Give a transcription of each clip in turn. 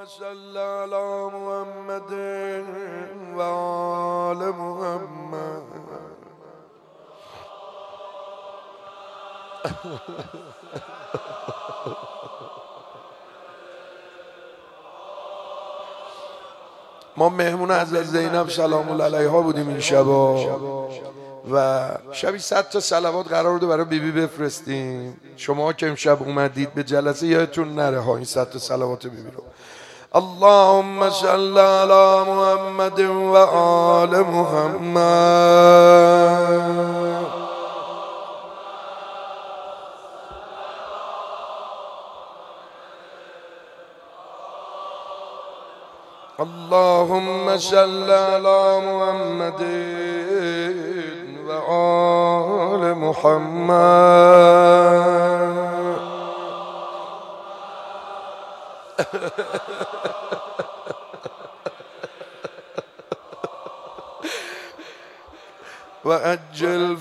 صل على محمد و آل محمد. ما مهمون حضرت زینب سلام الله علیها بودیم این شبا و شبی 100 تا صلوات قرار بوده برای بیبی بفرستیم. شما که امشب اومدید به جلسه یادتون نره ها این 100 تا صلوات بیبی رو. اللهم صل علی محمد و آل محمد. اللهم صل على محمد و آل محمد. و عجل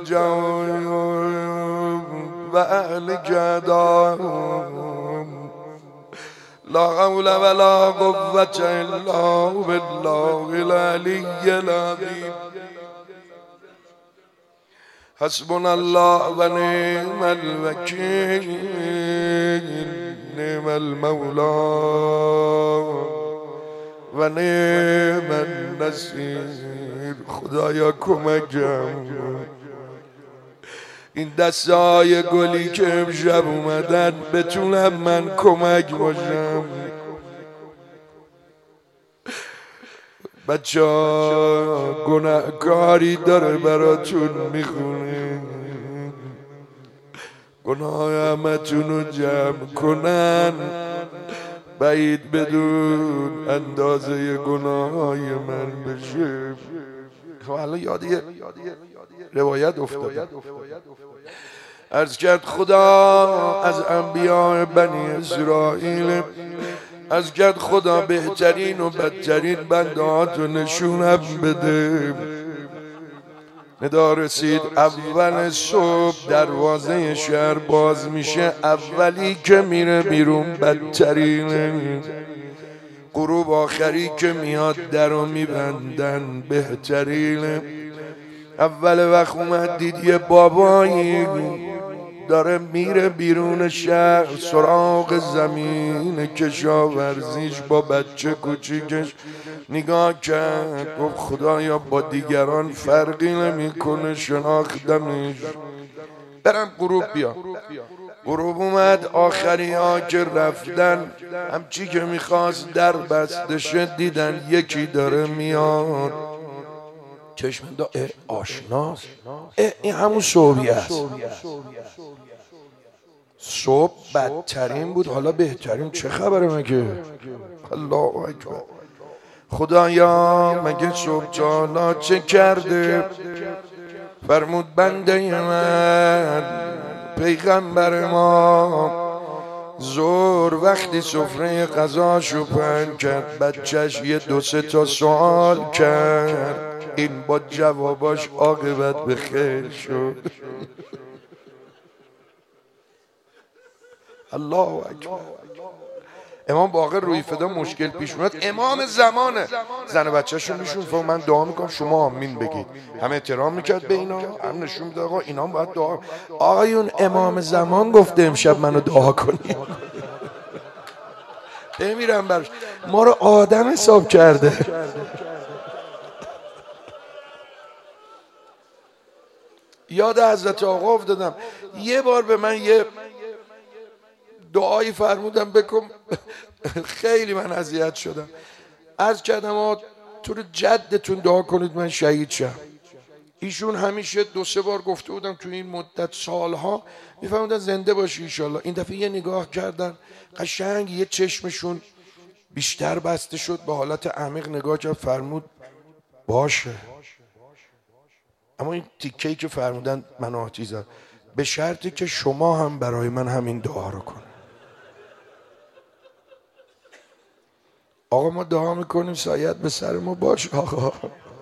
فرجهم و اهل جدهم. لا حول ولا قوة الا بالله العلي العظيم. حسبنا الله و نعم الوکیل. نعم المولى و نعم النصير. خدایا کمکم. این دستای گلی که امشب اومدن بتونم من کمک باشم. بچه ها گناهکاری داره براتون میخونه. گناه همتون رو جمع کنن بعید بدون اندازه گناه من بشه. خب الان یاد یه روایت افتاد. عرض کرد خدا از انبیاء بنی اسرائیل، عرض کرد خدا بهترین و بدترین بندهاتو نشونم بده. ندا رسید اول صبح دروازه شهر باز میشه، اولی که میره بیرون بدترینه. غروب آخری که میاد درو میبندن بهترینه. اول وقت اومد دید یه بابایی داره میره بیرون شهر سراغ زمین کشاورزیش با بچه کوچیکش. نگاه کرد گفت خدایا با دیگران فرقی نمیکنه شناختمش. برم غروب بیا. غروب اومد آخری ها که رفتن همچی که میخواست در بسته شد دیدن یکی داره میاد. چشم آشناست. این همون صبحی است. صبح بدترین بود حالا بهترین. چه خبره مگه؟ الله اکبر. خدایا مگه صبح جانا چه کرده؟ فرمود بنده من پیغمبر ما ظهر وقتی سفره غذاشو پهن کرد بچهش یه 2-3 تا سوال کرد. این با جواباش عاقبت به خیر شد. الله اکبر. امام باقر روی فدا مشکل پیش اومد. امام زمانه. زن و بچه‌شون میشون فهم من دعا میکنم شما آمین بگید. همه احترام میکرد به اینا. هم نشون میده آقا اینا باید دعا. آقایون امام زمان گفته امشب منو دعا کنید. بمیرم برش. ما رو آدم حساب کرده. یاد حضرت آقا افتادم. یه بار به من یه دعایی فرمودم بکن. خیلی من اذیت شدم. عرض کردم تو رو جدتون دعا کنید من شهید شم. ایشون همیشه 2-3 بار گفته بودم تو این مدت سالها میفهمیدن زنده باشی انشالله. این دفعه یه نگاه کردن قشنگ یه چشمشون بیشتر بسته شد به حالت عمیق نگاه کرد فرمود باشه. اما این تیکه‌ای که فرمودن من آتی زد به شرطی که شما هم برای من همین دعا رو کن. آقا ما دعا میکنیم سایت به سر ما باش آقا.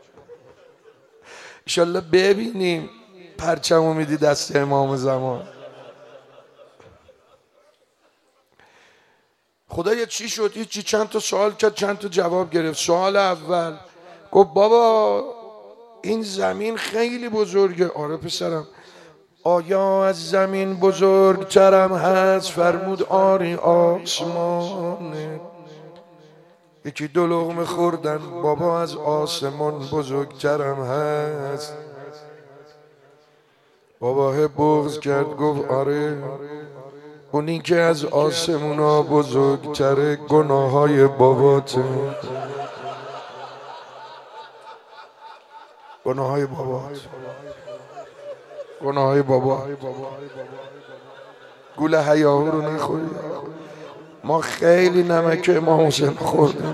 انشالله ببینیم پرچمو میدی دست امام زمان. خدایا چی شد؟ هیچی. چند تا سوال کرد، چند تا جواب گرفت. سوال اول گفت بابا این زمین خیلی بزرگه. آره پسرم. آیا از زمین بزرگترم هست؟ فرمود آری آسمانه. یکی دو لقمه خوردن بابا از آسمان بزرگترم هست. بابا بغض کرد گفت آره، اونی که از آسمونا بزرگتره گناههای باباته. گناههای بابات، گناههای بابا. گول حیاهو رو نخوری. ما خیلی نمک امام حسین خوردیم.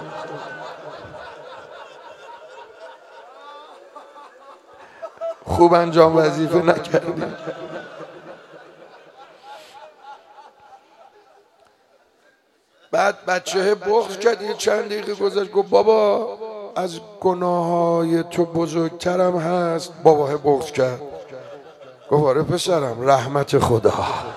خوب انجام وظیفه نکردیم. بعد بچه بغض کرد. یه چند دقیقه گذشت گفت بابا از گناههای تو بزرگترم هست. بابا بغض کرد گفت آره پسرم، رحمت خدا.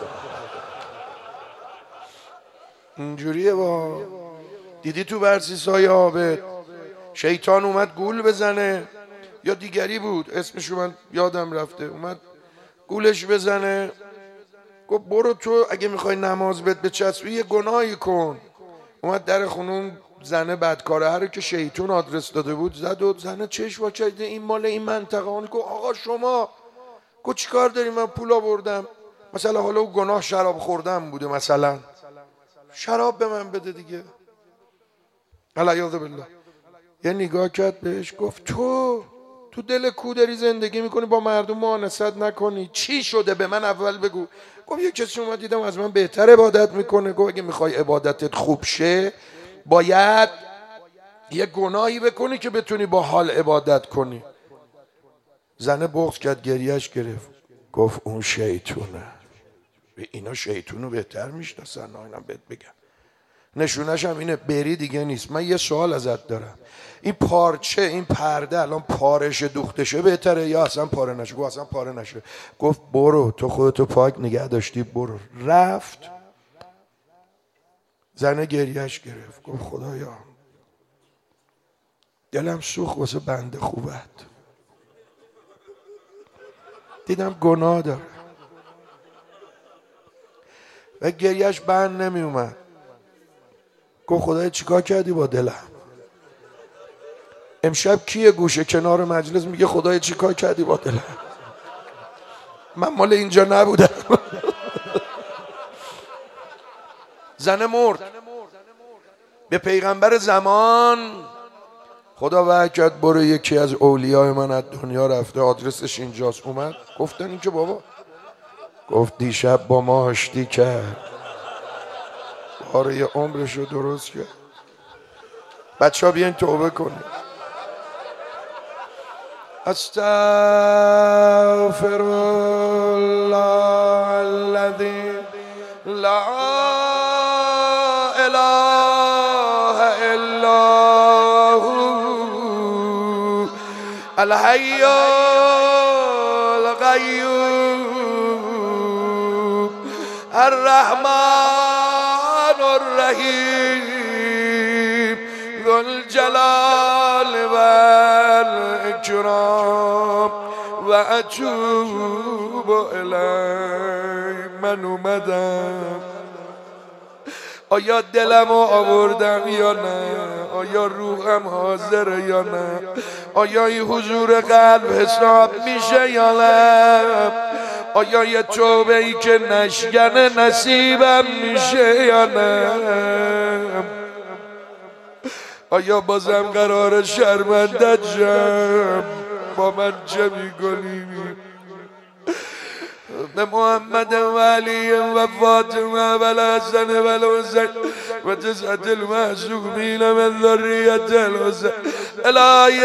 اینجوریه. با دیدی تو برسیسای عابد شیطان اومد گول بزنه، یا دیگری بود اسمشو من یادم رفته، اومد گولش بزنه. گفت برو تو اگه میخوای نماز بچسبی یه گناهی کن. اومد در خونه زنه بدکاره هر که شیطان آدرس داده بود زد و زنه چشم وا کرد این مال این منطقه. اون گفت آقا شما گفت چیکار داری؟ من پول آوردم. مثلا حالا او گناه شراب خوردم بوده، مثلا شراب به من بده دیگه. العیاذ بالله. یه نگاه کرد بهش گفت تو دل کو داری زندگی میکنی، با مردم مؤانست نکنی. چی شده به من اول بگو. گفت یه کسی اومد دیدم از من بهتر عبادت میکنه. گفت اگه میخوای عبادتت خوب شه باید یه گناهی بکنی که بتونی با حال عبادت کنی. زنه بغض کرد، گریهش گرفت. گفت اون شیطونه. اینا شیطونو بهتر میشناسن. اینا بهت بگم نشونش هم اینه، بری دیگه نیست. من یه سوال ازت دارم، این پارچه، این پرده الان پارش دوختشه بهتره یا اصلا پاره نشه؟ گفت اصلا پاره نشه. گفت برو تو خودتو پاک نگه داشتی برو. رفت. زنه گریهش گرفت. گفت خدایا دلم سوخت واسه بنده خوبت. دیدم گناه داره و گریهش بند نمی اومد. گفت خدایا چیکار کردی با دلم؟ امشب کیه گوشه کنار مجلس میگه خدایا چیکار کردی با دلم؟ من مال اینجا نبودم. زنه مرد. به پیغمبر زمان خدا وحی کرد برو یکی از اولیای من از دنیا رفته، آدرسش اینجاست. اومد گفتن این که بابا. گفت دیشب با ما آشتی کرد، آره یه عمرشو درست کرد. بچه ها بیاین توبه کنید. استغفر الله الذی لا اله الا هو الحی القیوم الرحمن الرحیم ذو الجلال والإکرام و اتوب الی. من اومدم. آیا دلمو آوردم یا نه؟ آیا روحم حاضره یا نه؟ آیا این حضور قلب حساب میشه یا نه؟ آیا یه توبه ای که نشکنه نصیبم میشه یا نه؟ آیا بازم قرار شرمنده جم با من چه میکنی؟ به محمد و علی و فاطمه و الحسن و الحسین و تسعة المعصومین من ذریة الحسین الهی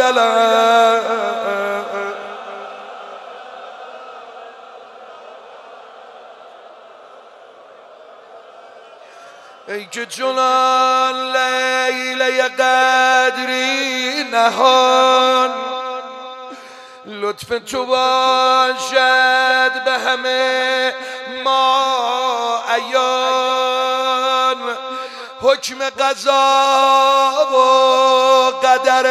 ای که چنان لیله قدری نهان لطف تو باشد به همه ما عیان. حکم قضا و قدر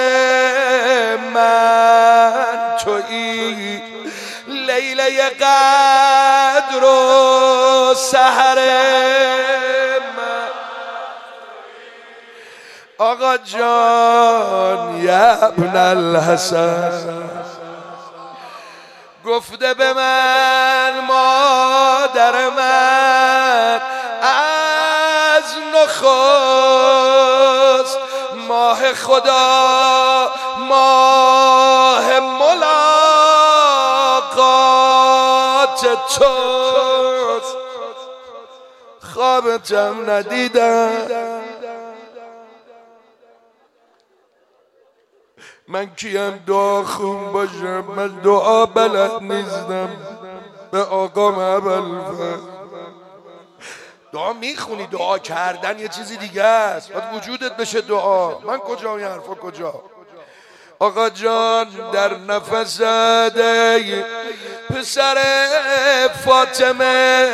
من تویی، لیله قدر و سحر من. آقا جان یا ابن الحسن گفته به من مادر من از نخست ماه خدا ماه ملاقات توست، خوابتم ندیدم. من کیم دعا خون باشم؟ من دعا بلد نیستم. به آقام ابوالفضل دعا میخونی، دعا کردن یه چیزی دیگه است، باید وجودت بشه دعا. من کجا این حرفا کجا؟ آقا جان در نفس ای پسر فاطمه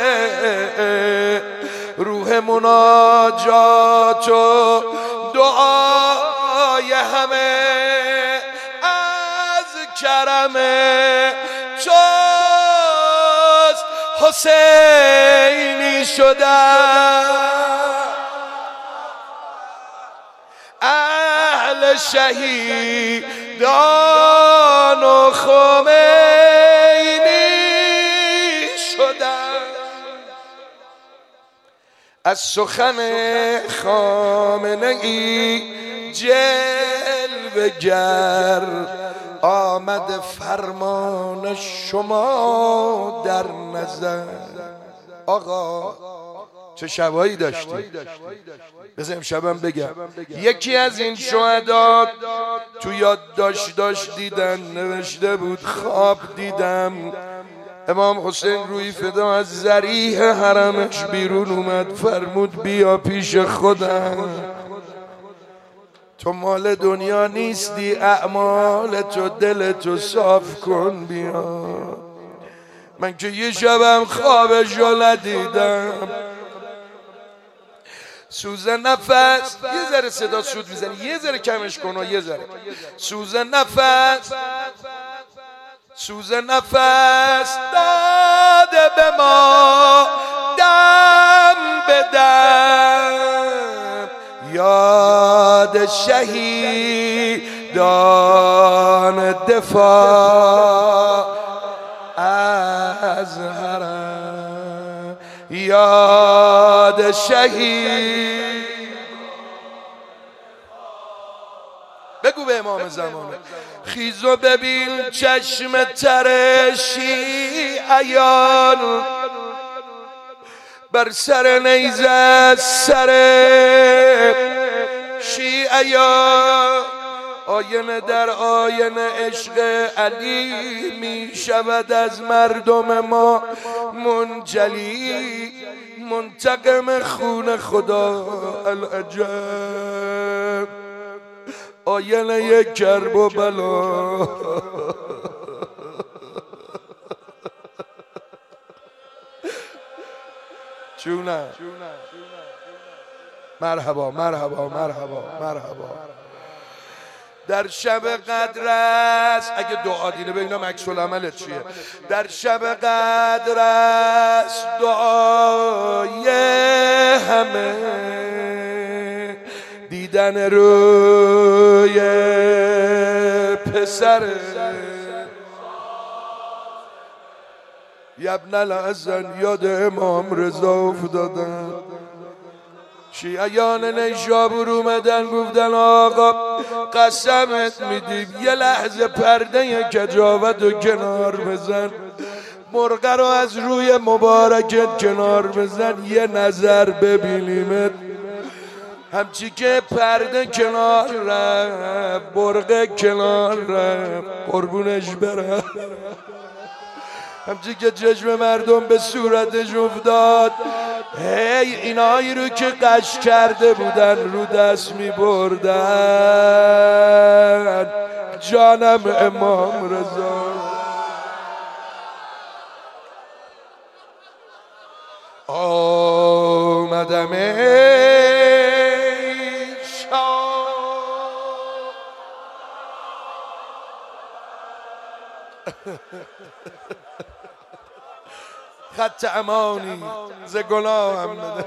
روح مناجات و دعای همه از کرم چوست حسینی شدن. اهل شهیدان و خمینی شدن. از سخن خامنه ای جلوه گر آمد فرمان شما در نظر. آقا چه شبایی داشتی؟ بذار امشبم بگم. یکی از این شهدا تو یادداشت دیدن نوشته بود خواب دیدم امام حسین روی فدا از ذریح حرمش بیرون اومد، فرمود بیا پیش خودم، تو مال دنیا نیستی، اعمال تو دل تو صاف کن بیا. من که یه شبم خوابشو ندیدم. سوز نفس یه ذره صدا سود میزنی، یه ذره کمش کن و یه ذره. سوز نفس سوز نفس داده به ما دم به دم، یاد شهیدان دفاع از حرم، یاد شهید. بگو به امام زمانه خیز و ببین چشم تر شیعیان بر سر نیزه سر شیعیان. آینه در آینه عشق علی می شود از مردم ما منجلی، منتقم خون خدا العجب. آینه کرب و بلا چونه. مرحبا مرحبا مرحبا مرحبا. در شب قدر است، اگه دعا دینه ببینم عکس العملت چیه. در شب قدر است دعای همه، دیدن روی پسر ابن الحسن. یاد امام رضا افتادن. شیعیان نیشابور اومدن گفتن آقا قسمت میدیم یه لحظه پرده کجاوت رو کنار بزن، مرغه رو از روی مبارکت کنار بزن، یه نظر ببینیمت. همچی که پرده کنار رفت، مرغه کنار رفت، قربونش برم. همچی که چشم مردم به صورتش افتاد، هی اینایی رو که قش کرده بودن رو دست می بردن. جانم امام رضا آمدم خط امانی ز گناهم بده.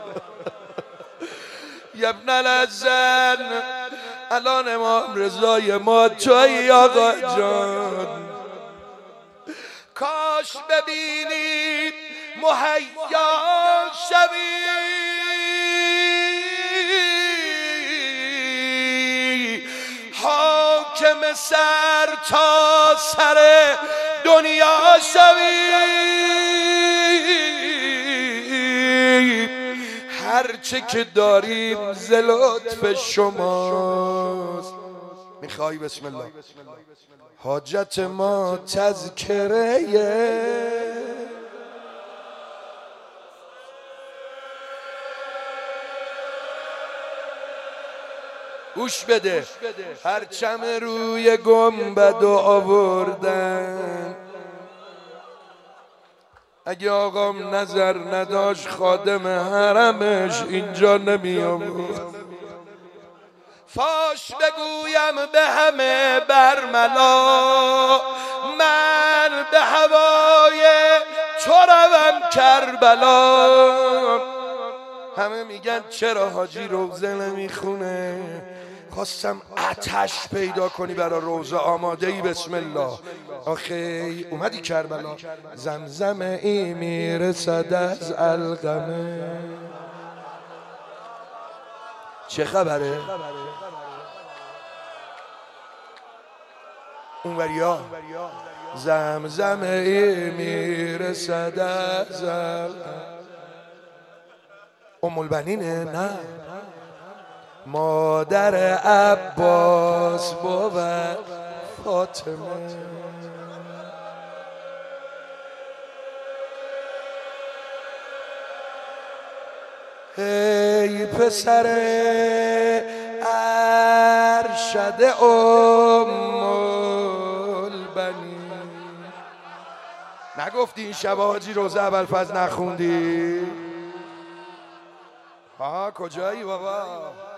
یبن الحسن الان امام رضای ما تویی آقا جان، کاش ببینی مهیا شوی حاکم سر تا سر دنیا شوی، هرچه که داریم ز لطف شماست. میخوای بسم الله. حاجت ما تذکره گوش بده، پرچم روی گنبد آوردن، اگه آقام نظر نداشت خادم حرمش اینجا نمی آورد. فاش بگویم به همه برملا، من به هوای تو روم کربلا. همه میگن چرا حاجی روزه نمیخونه؟ خواستم آتش پیدا کنی برای روزه. آماده ای؟ بسم الله. آخه اومدی کربلا، زمزم ای میرسد از القمه. چه خبره؟ اونوریا زمزم ای میرسد از القمه. ام البنینه؟ نه، مادر عباس بود فاطمه. ای پسر ارشد ام البنین، نگفتی این شب حاجی روزه ابوالفضل نخوندی؟ کجایی بابا؟